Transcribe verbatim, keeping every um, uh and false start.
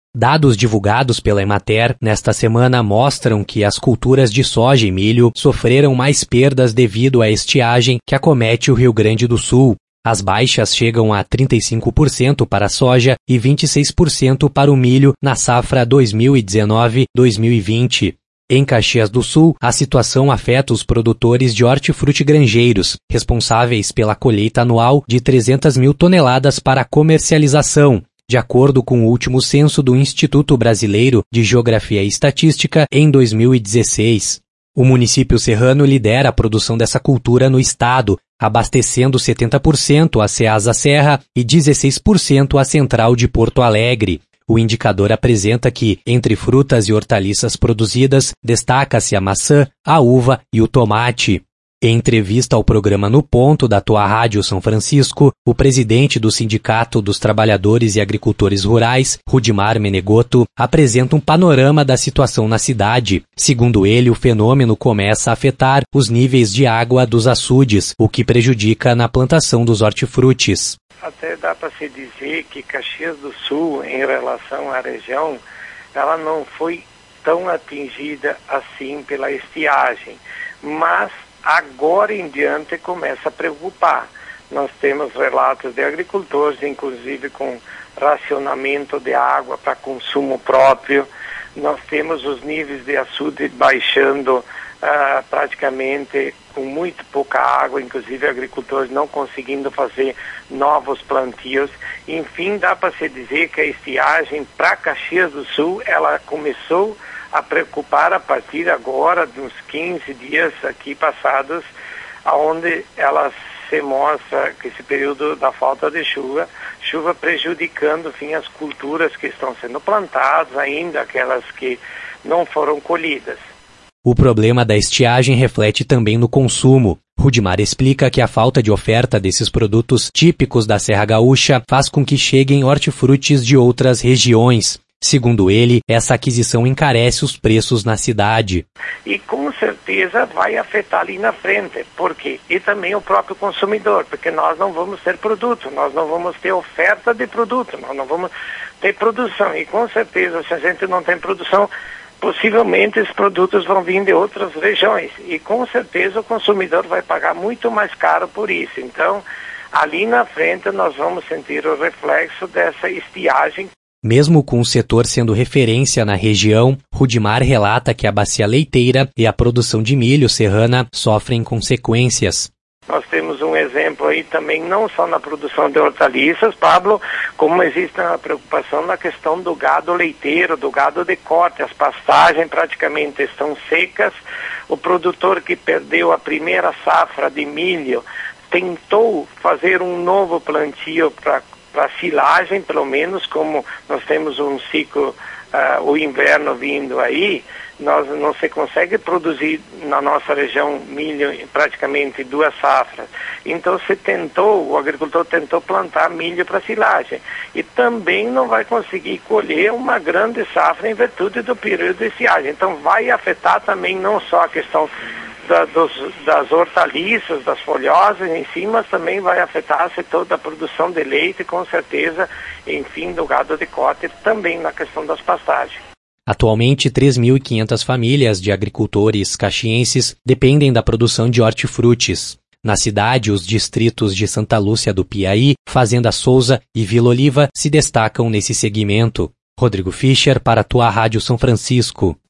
Dados divulgados pela Emater nesta semana mostram que as culturas de soja e milho sofreram mais perdas devido à estiagem que acomete o Rio Grande do Sul. As baixas chegam a trinta e cinco por cento para a soja e vinte e seis por cento para o milho na safra dois mil e dezenove dois mil e vinte. Em Caxias do Sul, a situação afeta os produtores de hortifruti-granjeiros, responsáveis pela colheita anual de trezentas mil toneladas para comercialização, de acordo com o último censo do Instituto Brasileiro de Geografia e Estatística em dois mil e dezesseis. O município serrano lidera a produção dessa cultura no estado, abastecendo setenta por cento a Ceasa Serra e dezesseis por cento a Central de Porto Alegre. O indicador apresenta que, entre frutas e hortaliças produzidas, destaca-se a maçã, a uva e o tomate. Em entrevista ao programa No Ponto da Tua Rádio São Francisco, o presidente do Sindicato dos Trabalhadores e Agricultores Rurais, Rudimar Menegotto, apresenta um panorama da situação na cidade. Segundo ele, o fenômeno começa a afetar os níveis de água dos açudes, o que prejudica na plantação dos hortifrutis. Até dá para se dizer que Caxias do Sul, em relação à região, ela não foi tão atingida assim pela estiagem, mas agora em diante começa a preocupar. Nós temos relatos de agricultores, inclusive com racionamento de água para consumo próprio. Nós temos os níveis de açude baixando uh, praticamente com muito pouca água, inclusive agricultores não conseguindo fazer novos plantios. Enfim, dá para se dizer que a estiagem para Caxias do Sul, ela começou a preocupar a partir agora de uns quinze dias aqui passados, onde ela se mostra que esse período da falta de chuva, chuva prejudicando, enfim, as culturas que estão sendo plantadas, ainda aquelas que não foram colhidas. O problema da estiagem reflete também no consumo. Rudimar explica que a falta de oferta desses produtos típicos da Serra Gaúcha faz com que cheguem hortifrutis de outras regiões. Segundo ele, essa aquisição encarece os preços na cidade. E com certeza vai afetar ali na frente. Por quê? E também o próprio consumidor, porque nós não vamos ter produto, nós não vamos ter oferta de produto, nós não vamos ter produção. E com certeza, se a gente não tem produção, possivelmente esses produtos vão vir de outras regiões. E com certeza o consumidor vai pagar muito mais caro por isso. Então, ali na frente nós vamos sentir o reflexo dessa estiagem. Mesmo com o setor sendo referência na região, Rudimar relata que a bacia leiteira e a produção de milho serrana sofrem consequências. Nós temos um exemplo aí também, não só na produção de hortaliças, Pablo, como existe uma preocupação na questão do gado leiteiro, do gado de corte. As pastagens praticamente estão secas. O produtor que perdeu a primeira safra de milho tentou fazer um novo plantio para para silagem, pelo menos, como nós temos um ciclo, uh, o inverno vindo aí, nós não se consegue produzir na nossa região milho em praticamente duas safras. Então se tentou, o agricultor tentou plantar milho para silagem e também não vai conseguir colher uma grande safra em virtude do período de estiagem. Então vai afetar também não só a questão Da, dos, das hortaliças, das folhosas em si, mas também vai afetar o setor da produção de leite, com certeza, enfim, do gado de corte, também na questão das pastagens. Atualmente, três mil e quinhentas famílias de agricultores caxienses dependem da produção de hortifrutis. Na cidade, os distritos de Santa Lúcia do Piaí, Fazenda Souza e Vila Oliva se destacam nesse segmento. Rodrigo Fischer para a Tua Rádio São Francisco.